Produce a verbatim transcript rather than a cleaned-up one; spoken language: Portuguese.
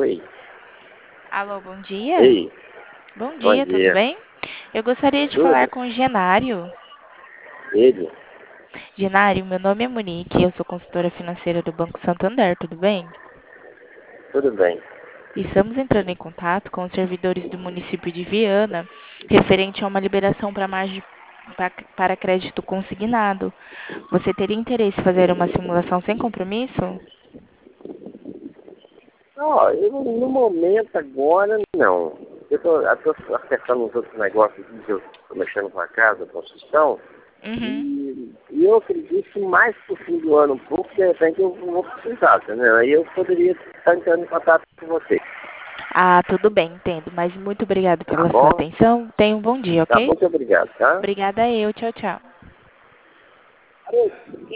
Oi. Alô, bom dia. Ei, Bom bom dia, tudo dia. bem? Eu gostaria de falar Tudo? com o Genário. Ele? Genário, meu nome é Monique, eu sou consultora financeira do Banco Santander, tudo bem? Tudo bem. Estamos entrando em contato com os servidores do município de Viana, referente a uma liberação para margem pa- para crédito consignado. Você teria interesse em fazer uma simulação sem compromisso? Ó, eu, no momento agora, não. Eu tô, eu tô acertando uns outros negócios aqui que eu tô mexendo com a casa, construção, Uhum. e, e eu acredito que mais pro fim do ano um pouco, de repente eu vou precisar, entendeu? Aí eu poderia estar entrando em contato com você. Ah, tudo bem, entendo, mas muito obrigada Tá pela sua bom? atenção. Tenha um bom dia, Tá, ok? muito obrigado, tá? Obrigada eu, tchau, tchau.